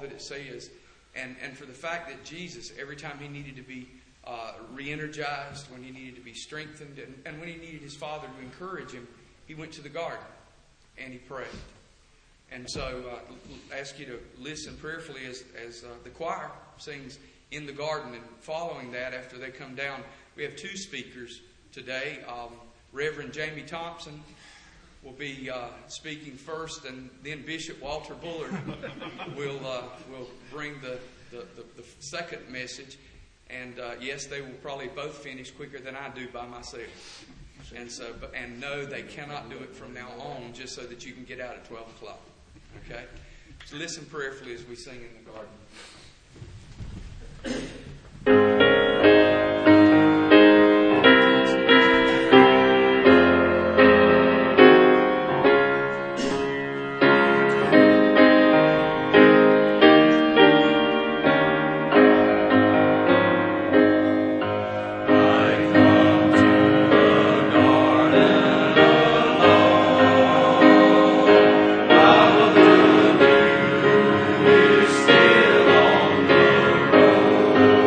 that it says. And for the fact that Jesus, every time he needed to be re-energized, when he needed to be strengthened, and when he needed his Father to encourage him, he went to the garden and he prayed. And so I ask you to listen prayerfully as the choir sings In the Garden. And following that, after they come down, we have two speakers today. Reverend Jamie Thompson will be speaking first, and then Bishop Walter Bullard will bring the second message. And yes, they will probably both finish quicker than I do by myself. And no, they cannot do it from now on, just so that you can get out at 12 o'clock. Okay? So listen prayerfully as we sing In the Garden. Still on the road.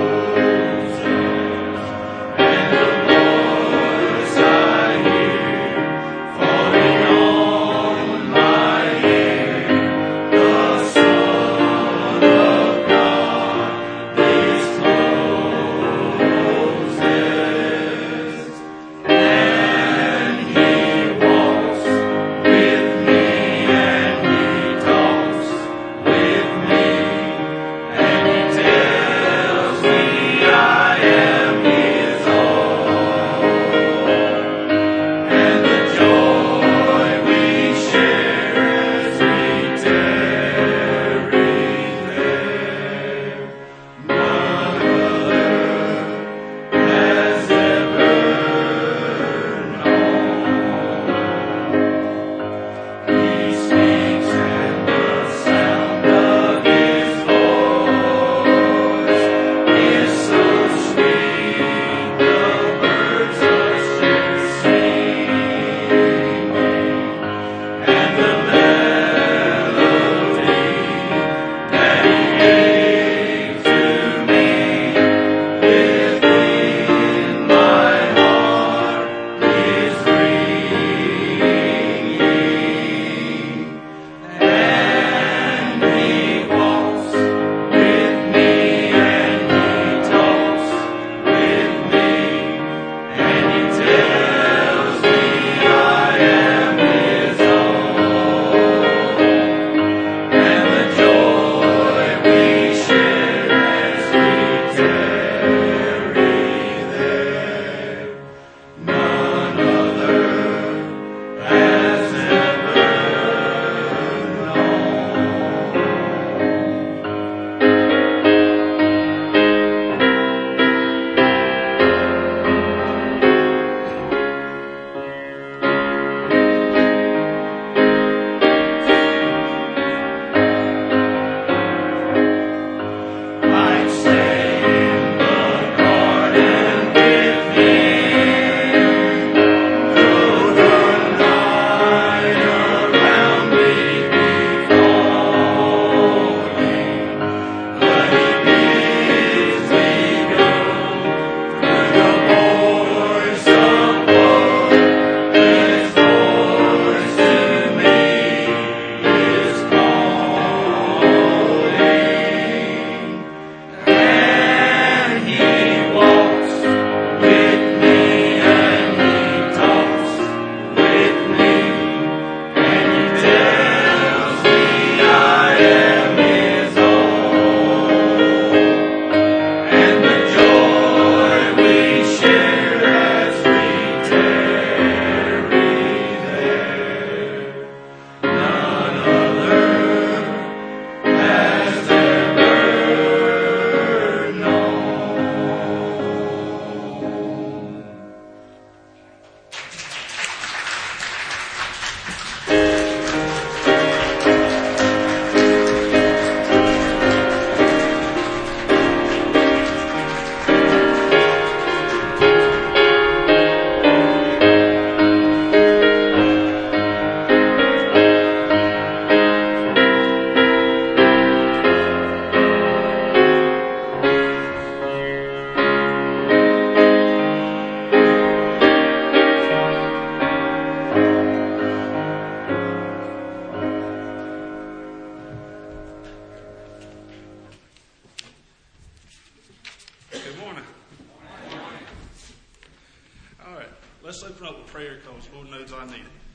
Let's open up with prayer because Lord knows I need it.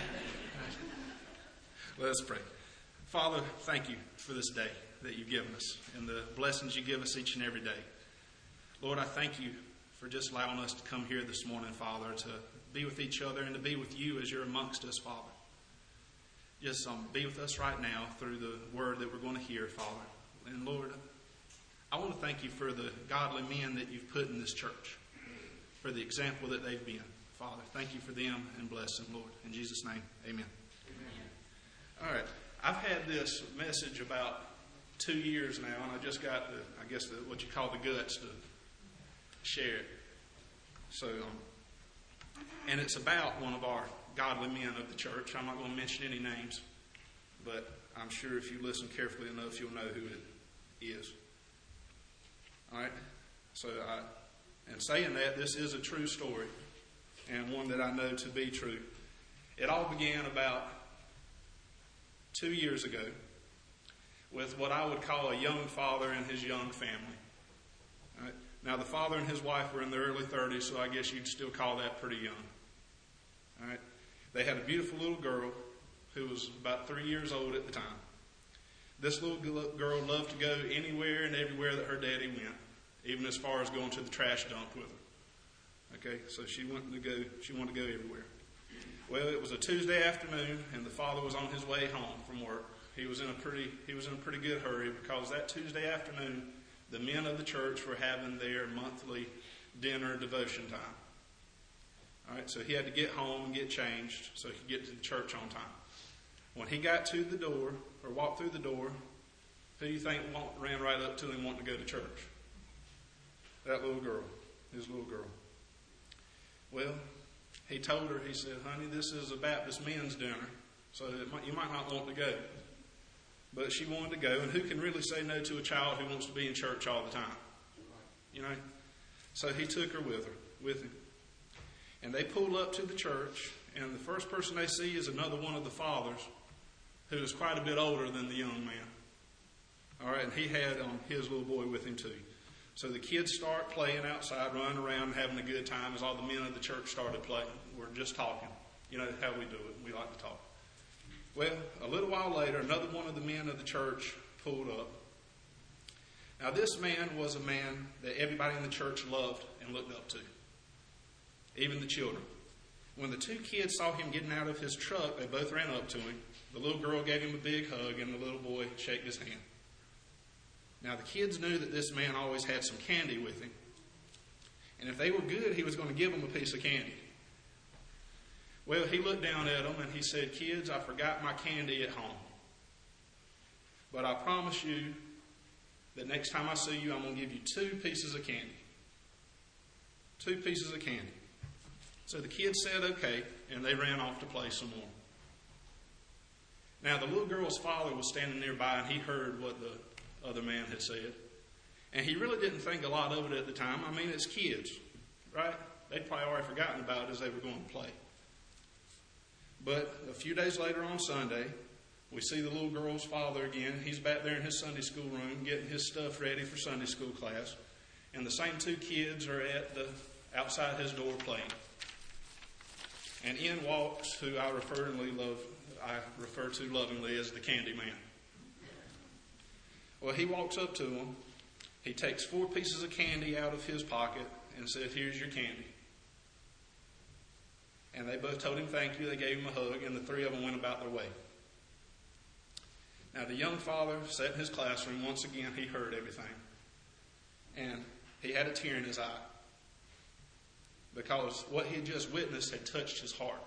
Let's pray. Father, thank you for this day that you've given us and the blessings you give us each and every day. Lord, I thank you for just allowing us to come here this morning, Father, to be with each other and to be with you as you're amongst us, Father. Just be with us right now through the word that we're going to hear, Father. And Lord, I want to thank you for the godly men that you've put in this church, for the example that they've been. Father, thank you for them and bless them, Lord. In Jesus' name, amen. Amen. All right. I've had this message about 2 years now, and I just got what you call the guts to share it. So, and it's about one of our godly men of the church. I'm not going to mention any names, but I'm sure if you listen carefully enough, you'll know who it is. All right? So, and saying that, this is a true story, and one that I know to be true. It all began about 2 years ago with what I would call a young father and his young family. All right? Now, the father and his wife were in their early 30s, so I guess you'd still call that pretty young. All right? They had a beautiful little girl who was about 3 years old at the time. This little girl loved to go anywhere and everywhere that her daddy went, even as far as going to the trash dump with her. Okay, so she wanted to go everywhere. Well, it was a Tuesday afternoon, and the father was on his way home from work. He was in a pretty good hurry because that Tuesday afternoon, the men of the church were having their monthly dinner devotion time. All right, so he had to get home and get changed so he could get to the church on time. When he got to the door, or walked through the door, who do you think ran right up to him wanting to go to church? That little girl, his little girl. Well, he told her, he said, honey, this is a Baptist men's dinner, so you might not want to go. But she wanted to go, and who can really say no to a child who wants to be in church all the time? You know? So he took her with him. And they pulled up to the church, and the first person they see is another one of the fathers who is quite a bit older than the young man. All right, and he had his little boy with him too. So the kids start playing outside, running around, having a good time as all the men of the church started playing. We're just talking. You know how we do it. We like to talk. Well, a little while later, another one of the men of the church pulled up. Now, this man was a man that everybody in the church loved and looked up to, even the children. When the two kids saw him getting out of his truck, they both ran up to him. The little girl gave him a big hug, and the little boy shook his hand. Now, the kids knew that this man always had some candy with him. And if they were good, he was going to give them a piece of candy. Well, he looked down at them and he said, kids, I forgot my candy at home. But I promise you that next time I see you, I'm going to give you 2 pieces of candy. 2 pieces of candy. So the kids said, okay, and they ran off to play some more. Now, the little girl's father was standing nearby, and he heard what the other man had said. And he really didn't think a lot of it at the time. I mean, it's kids, right? They'd probably already forgotten about it as they were going to play. But a few days later on Sunday, we see the little girl's father again. He's back there in his Sunday school room getting his stuff ready for Sunday school class. And the same 2 kids are outside his door playing. And in walks who I refer to lovingly as the candy man. Well, he walks up to them. He takes 4 pieces of candy out of his pocket and said, here's your candy. And they both told him thank you. They gave him a hug, and the 3 of them went about their way. Now, the young father sat in his classroom. Once again, he heard everything. And he had a tear in his eye, because what he had just witnessed had touched his heart.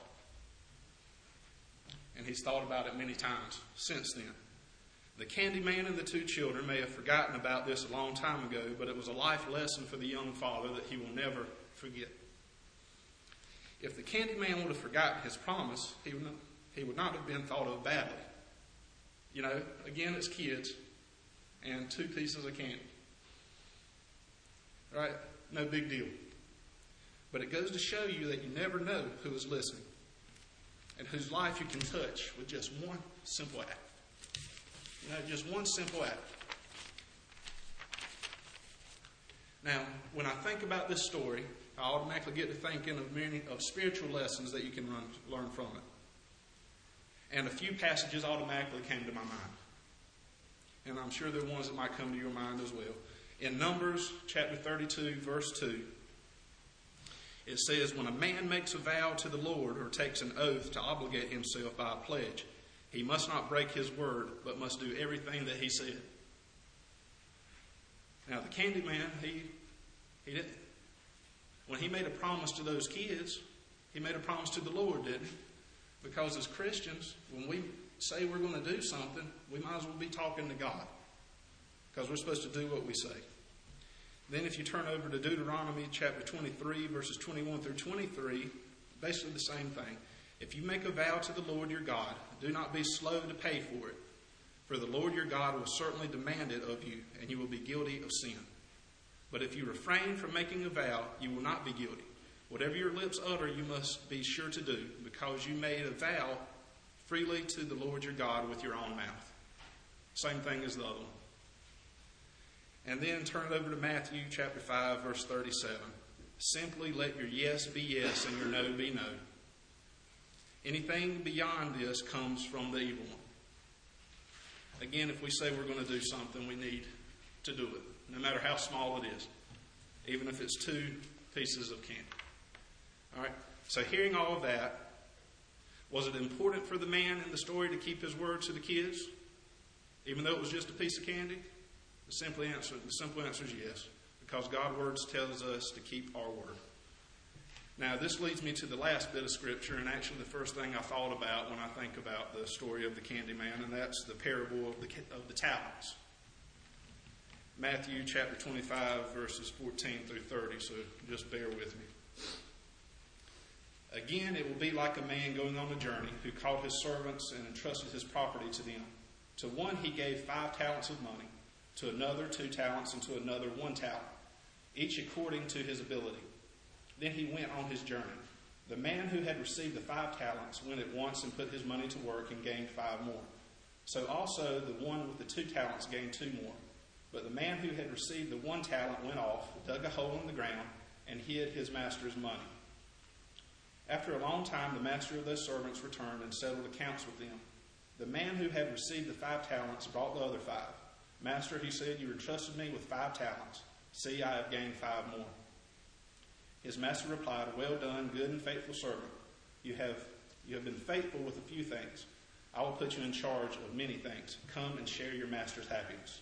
And he's thought about it many times since then. The candy man and the 2 children may have forgotten about this a long time ago, but it was a life lesson for the young father that he will never forget. If the candy man would have forgotten his promise, he would not have been thought of badly. You know, again, it's kids and 2 pieces of candy. Right? No big deal. But it goes to show you that you never know who is listening and whose life you can touch with just one simple act. You know, just one simple act. Now, when I think about this story, I automatically get to thinking of many of spiritual lessons that you can learn from it. And a few passages automatically came to my mind. And I'm sure there are ones that might come to your mind as well. In Numbers chapter 32, verse 2, it says, when a man makes a vow to the Lord or takes an oath to obligate himself by a pledge, he must not break his word, but must do everything that he said. Now, the candy man, he didn't. When he made a promise to those kids, he made a promise to the Lord, didn't he? Because as Christians, when we say we're going to do something, we might as well be talking to God. Because we're supposed to do what we say. Then if you turn over to Deuteronomy chapter 23, verses 21 through 23, basically the same thing. If you make a vow to the Lord your God, do not be slow to pay for it. For the Lord your God will certainly demand it of you, and you will be guilty of sin. But if you refrain from making a vow, you will not be guilty. Whatever your lips utter, you must be sure to do, because you made a vow freely to the Lord your God with your own mouth. Same thing as the other one. And then turn it over to Matthew chapter 5, verse 37. Simply let your yes be yes and your no be no. Anything beyond this comes from the evil one. Again, if we say we're going to do something, we need to do it, no matter how small it is, even if it's 2 pieces of candy. All right. So hearing all of that, was it important for the man in the story to keep his word to the kids, even though it was just a piece of candy? The simple answer is yes, because God's word tells us to keep our word. Now, this leads me to the last bit of scripture, and actually the first thing I thought about when I think about the story of the candy man, and that's the parable of the talents. Matthew chapter 25, verses 14 through 30, so just bear with me. Again, it will be like a man going on a journey who called his servants and entrusted his property to them. To one he gave 5 talents of money, to another 2 talents, and to another 1 talent, each according to his ability. Then he went on his journey. The man who had received the 5 talents went at once and put his money to work and gained 5 more. So also the one with the 2 talents gained 2 more. But the man who had received the 1 talent went off, dug a hole in the ground, and hid his master's money. After a long time, the master of those servants returned and settled accounts with them. The man who had received the 5 talents brought the other 5. Master, he said, you entrusted me with 5 talents. See, I have gained 5 more. His master replied, well done, good and faithful servant. You have been faithful with a few things. I will put you in charge of many things. Come and share your master's happiness.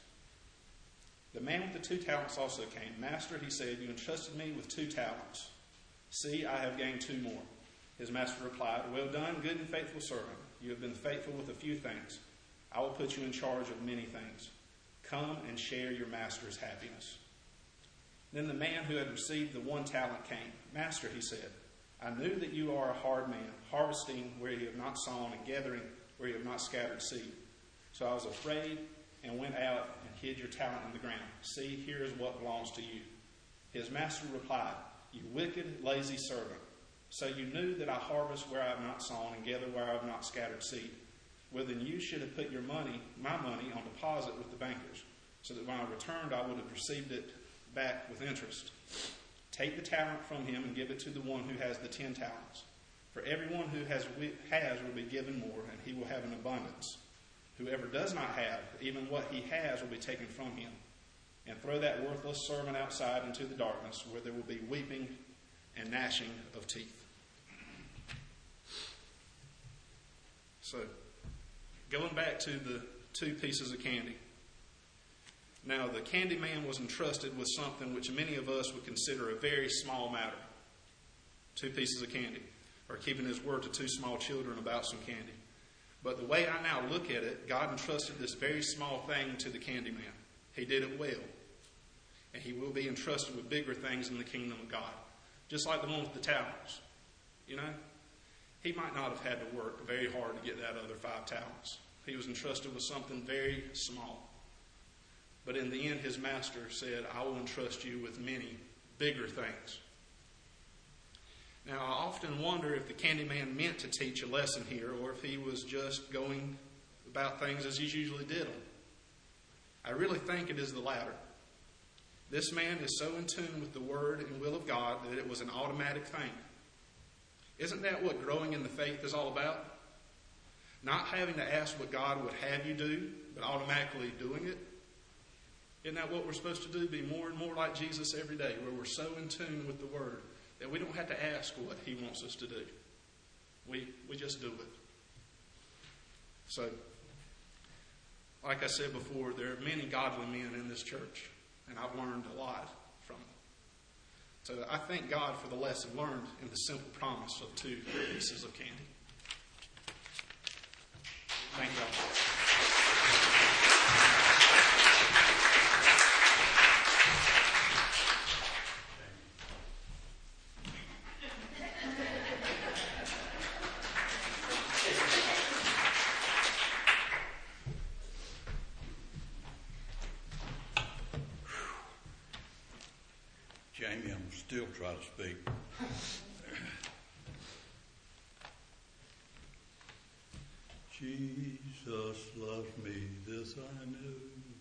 The man with the 2 talents also came. Master, he said, you entrusted me with 2 talents. See, I have gained 2 more. His master replied, well done, good and faithful servant. You have been faithful with a few things. I will put you in charge of many things. Come and share your master's happiness. Then the man who had received the 1 talent came. Master, he said, I knew that you are a hard man, harvesting where you have not sown and gathering where you have not scattered seed. So I was afraid and went out and hid your talent in the ground. See, here is what belongs to you. His master replied, you wicked, lazy servant. So you knew that I harvest where I have not sown and gather where I have not scattered seed. Well, then you should have put your money, my money, on deposit with the bankers, so that when I returned, I would have received it back with interest. Take the talent from him and give it to the one who has the 10 talents. For everyone who has will be given more, and he will have an abundance. Whoever does not have, even what he has will be taken from him. And throw that worthless servant outside into the darkness, where there will be weeping and gnashing of teeth. So, going back to the 2 pieces of candy. Now, the candy man was entrusted with something which many of us would consider a very small matter. 2 pieces of candy. Or keeping his word to 2 small children about some candy. But the way I now look at it, God entrusted this very small thing to the candy man. He did it well. And he will be entrusted with bigger things in the kingdom of God. Just like the one with the talents. You know, he might not have had to work very hard to get that other 5 talents. He was entrusted with something very small. But in the end, his master said, I will entrust you with many bigger things. Now, I often wonder if the candy man meant to teach a lesson here, or if he was just going about things as he usually did them. I really think it is the latter. This man is so in tune with the Word and will of God that it was an automatic thing. Isn't that what growing in the faith is all about? Not having to ask what God would have you do, but automatically doing it. Isn't that what we're supposed to do? Be more and more like Jesus every day, where we're so in tune with the Word that we don't have to ask what He wants us to do. We just do it. So, like I said before, there are many godly men in this church, and I've learned a lot from them. So I thank God for the lesson learned in the simple promise of 2 pieces of candy. Thank God. Jamie, I'm still trying to speak. Jesus loves me, this I know,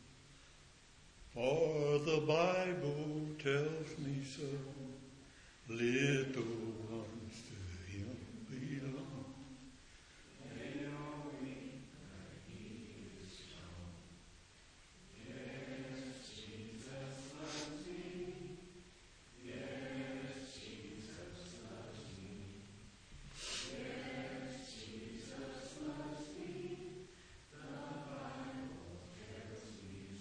for the Bible tells me so. Little ones to Him belong. They know me, He is strong. Yes, Jesus loves me. Yes, Jesus loves me. Yes, Jesus loves me. The Bible tells me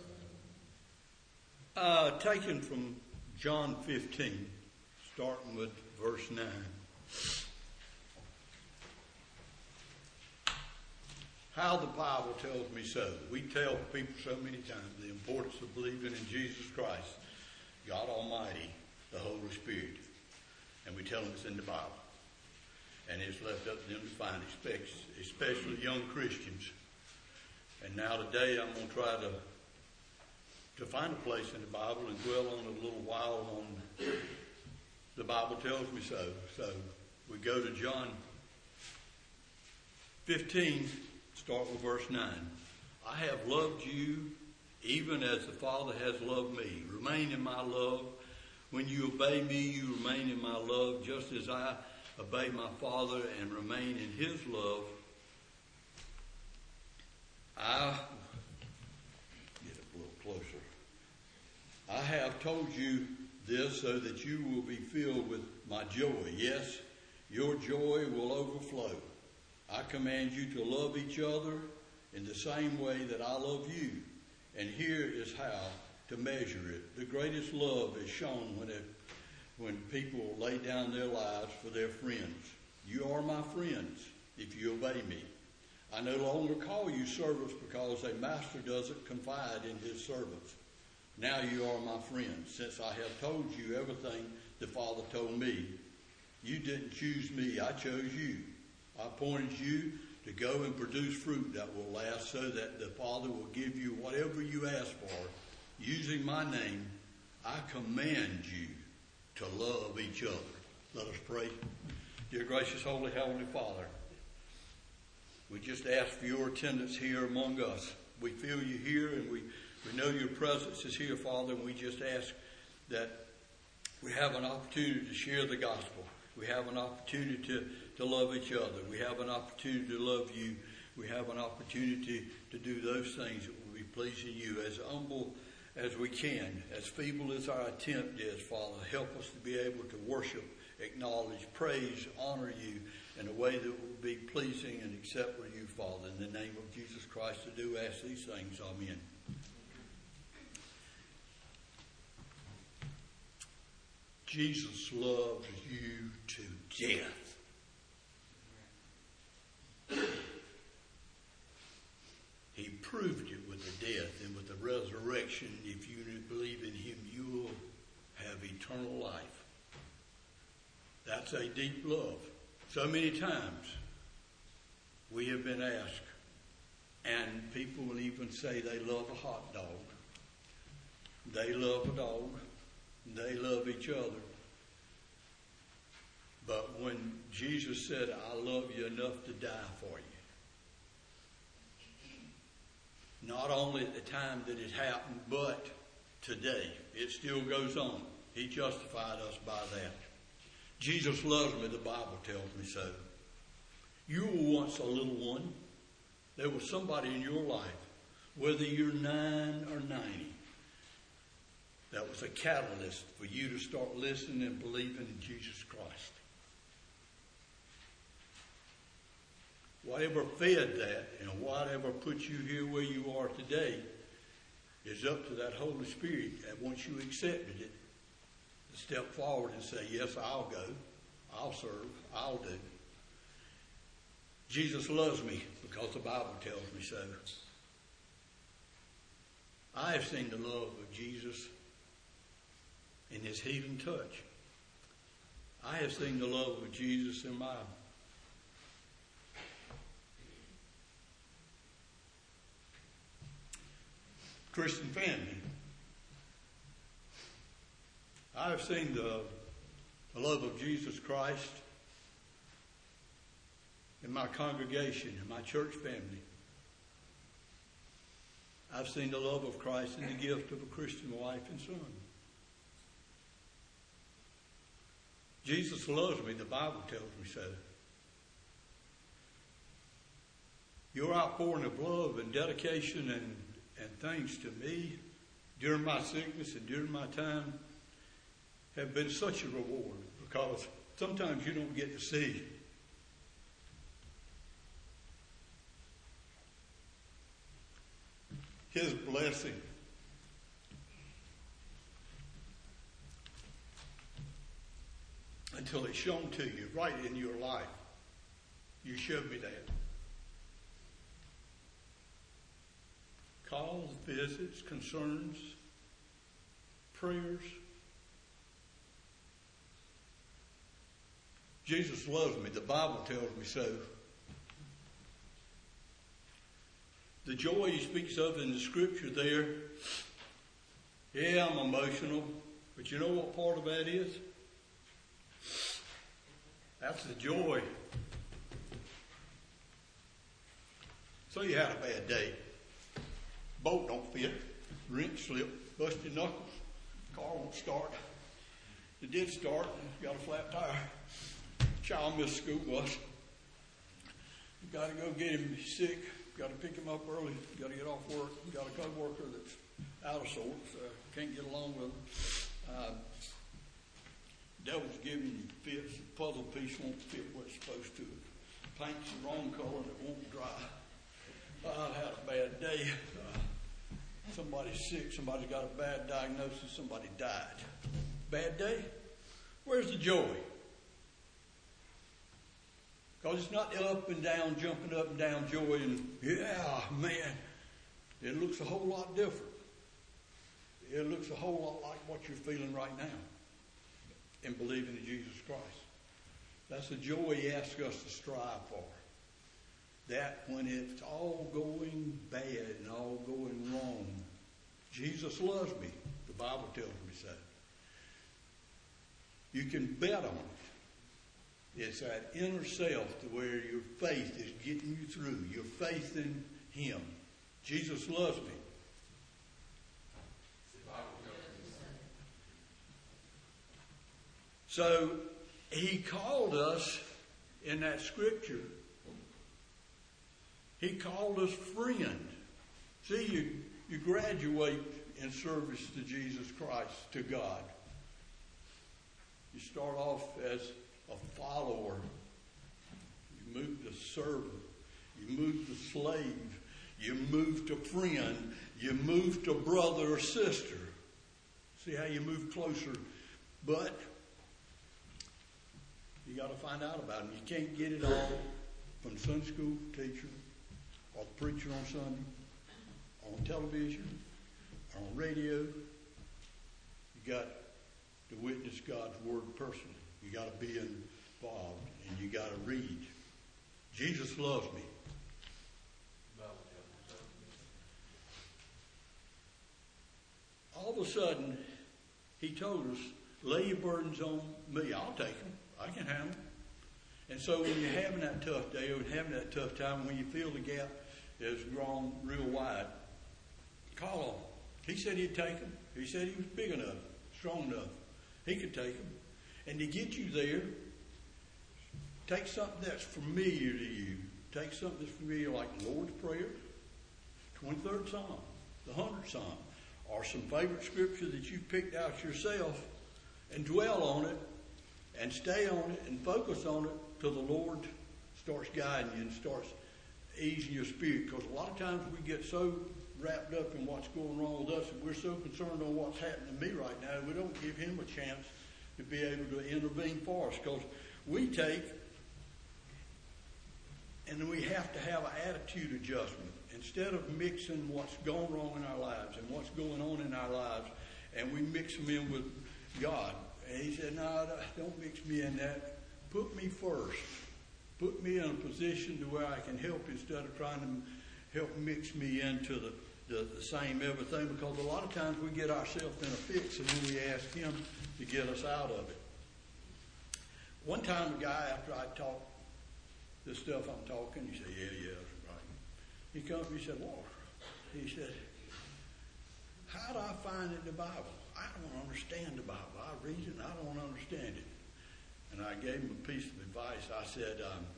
so. Taken from John 15, starting with verse 9. How the Bible tells me so. We tell people so many times the importance of believing in Jesus Christ, God Almighty, the Holy Spirit. And we tell them it's in the Bible. And it's left up to them to find, especially young Christians. And now today I'm going to try to find a place in the Bible and dwell on it a little while on the Bible tells me so. So we go to John 15, start with verse 9. I have loved you even as the Father has loved me. Remain in my love. When you obey me, you remain in my love, just as I obey my Father and remain in His love. I get a little closer. I have told you this so that you will be filled with my joy. Yes, your joy will overflow. I command you to love each other in the same way that I love you. And here is how to measure it. The greatest love is shown when people lay down their lives for their friends. You are my friends if you obey me. I no longer call you servants because a master doesn't confide in his servants. Now you are my friends, since I have told you everything the Father told me. You didn't choose me, I chose you. I appointed you to go and produce fruit that will last, so that the Father will give you whatever you ask for. Using my name, I command you to love each other. Let us pray. Dear gracious, holy, heavenly Father, we just ask for your attendance here among us. We feel you here, and we know your presence is here, Father, and we just ask that we have an opportunity to share the gospel. We have an opportunity to love each other. We have an opportunity to love you. We have an opportunity to do those things that will be pleasing you, as humble as we can, as feeble as our attempt is, Father. Help us to be able to worship, acknowledge, praise, honor you in a way that will be pleasing and acceptable to you, Father. In the name of Jesus Christ, I do ask these things. Amen. Jesus loves you to death. He proved it with the death and with the resurrection. If you believe in him, you will have eternal life. That's a deep love. So many times we have been asked, and people will even say they love a hot dog. They love a dog. They love each other. But when Jesus said, I love you enough to die for you, not only at the time that it happened, but today. It still goes on. He justified us by that. Jesus loves me, the Bible tells me so. You were once a little one. There was somebody in your life, whether you're 9 or 90, that was a catalyst for you to start listening and believing in Jesus Christ. Whatever fed that and whatever put you here where you are today is up to that Holy Spirit that once you accepted it, to step forward and say, yes, I'll go, I'll serve, I'll do. Jesus loves me because the Bible tells me so. I have seen the love of Jesus in his healing touch. I have seen the love of Jesus in my Christian family. I have seen the love of Jesus Christ in my congregation, in my church family. I've seen the love of Christ in the gift of a Christian wife and son. Jesus loves me, the Bible tells me so. Your outpouring of love and dedication and thanks to me during my sickness and during my time have been such a reward, because sometimes you don't get to see his blessing. Until it's shown to you right in your life. You showed me that. Calls, visits, concerns, prayers. Jesus loves me. The Bible tells me so. The joy he speaks of in the scripture there, yeah, I'm emotional, but you know what part of that is? That's the joy. So you had a bad day. Boat don't fit, wrench slip, busted knuckles, car won't start. It did start, got a flat tire. Child missed school bus. You got to go get him. He's sick. Got to pick him up early. Got to get off work. Got a co-worker that's out of sorts. Can't get along with him. Devil's giving you fits. The puzzle piece won't fit what it's supposed to. Paint's the wrong color and it won't dry. I had a bad day. Somebody's sick. Somebody's got a bad diagnosis. Somebody died. Bad day? Where's the joy? Because it's not up and down, jumping up and down joy and, yeah, man, it looks a whole lot different. It looks a whole lot like what you're feeling right now in believing in Jesus Christ. That's the joy he asks us to strive for. That when it's all going bad and all going wrong, Jesus loves me. The Bible tells me so. You can bet on it. It's that inner self to where your faith is getting you through. Your faith in him. Jesus loves me. So he called us in that scripture. He called us friend. See, you graduate in service to Jesus Christ, to God. You start off as a follower. You move to servant. You move to slave. You move to friend. You move to brother or sister. See how you move closer. But you got to find out about them. You can't get it all from the Sunday school teacher or the preacher on Sunday, on television, or on radio. You got to witness God's word personally. You got to be involved, and you got to read. Jesus loves me. All of a sudden, he told us, lay your burdens on me. I'll take them. I can handle them. And so when you're having that tough day or having that tough time, when you feel the gap has grown real wide, call on him. He said he'd take them. He said he was big enough, strong enough. He could take them. And to get you there, take something that's familiar to you. Take something that's familiar like the Lord's Prayer, 23rd Psalm, the 100th Psalm, or some favorite scripture that you've picked out yourself, and dwell on it, and stay on it, and focus on it till the Lord starts guiding you and starts easing your spirit. Because a lot of times we get so wrapped up in what's going wrong with us, and we're so concerned on what's happening to me right now, we don't give him a chance to be able to intervene for us. Because we take, and then we have to have an attitude adjustment. Instead of mixing what's going wrong in our lives and what's going on in our lives, and we mix them in with God. And he said, no, don't mix me in that. Put me first. Put me in a position to where I can help instead of trying to help mix me into the same everything. Because a lot of times we get ourselves in a fix and then we ask him to get us out of it. One time a guy, after I talked this stuff I'm talking, he said, yeah, that's right. He comes and he said, Walter, he said, how do I find it in the Bible? I don't understand the Bible. I read it and I don't understand it. And I gave him a piece of advice. I said,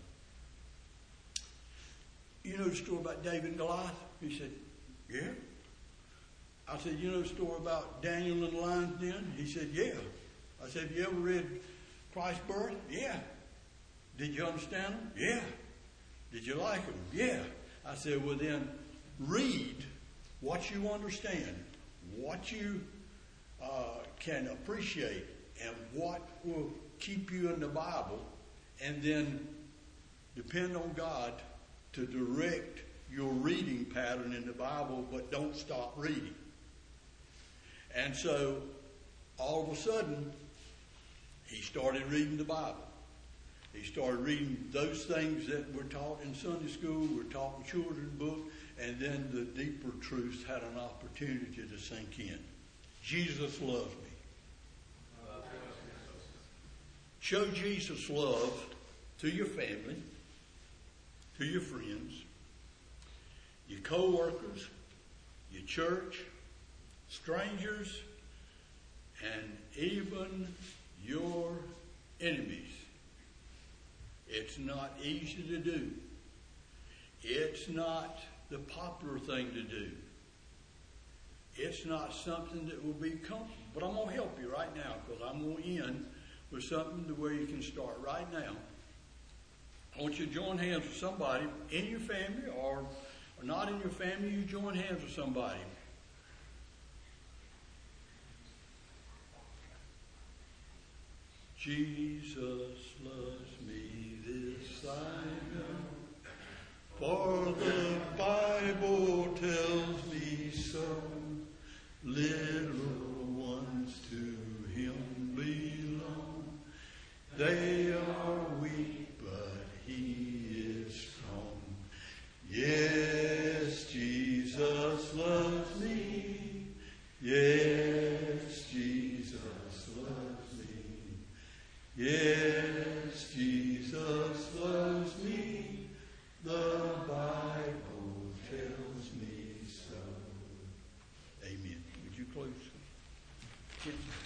you know the story about David and Goliath? He said, yeah. I said, you know the story about Daniel and the lion's den? He said, yeah. I said, have you ever read Christ's birth? Yeah. Did you understand them? Yeah. Did you like them? Yeah. I said, well then, read what you understand, what you can appreciate, and what will keep you in the Bible, and then depend on God to direct your reading pattern in the Bible, but don't stop reading. And so, all of a sudden, he started reading the Bible. He started reading those things that were taught in Sunday school, were taught in children's books, and then the deeper truths had an opportunity to sink in. Jesus loves me. Show Jesus' love to your family, to your friends, your co-workers, your church, strangers, and even your enemies. It's not easy to do. It's not the popular thing to do. It's not something that will be comfortable. But I'm going to help you right now, because I'm going to end with something to where you can start right now. I want you to join hands with somebody in your family or not in your family. You join hands with somebody. Jesus loves me, this I know, for the Bible tells me so. Little ones to him belong. They are weak, but he is strong. Yes, Jesus loves me. Yes, Jesus loves me. Yes, Jesus loves me. The Bible tells me so. Amen. Would you close?